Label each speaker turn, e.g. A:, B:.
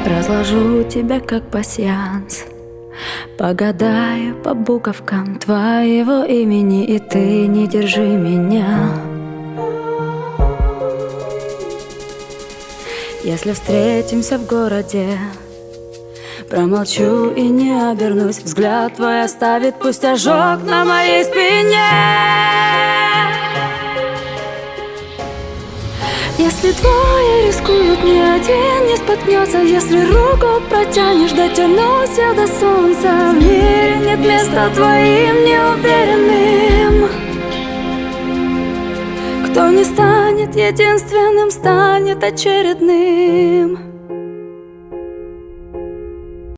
A: Разложу тебя как пасьянс, погадаю по буковкам твоего имени, и ты не держи меня. Если встретимся в городе, промолчу и не обернусь. Взгляд твой оставит пусть ожог на моей спине. Если двое рискуют, ни один не споткнется. Если руку протянешь, дотянусь я до солнца. В мире нет места твоим неуверенным. Кто не станет единственным, станет очередным.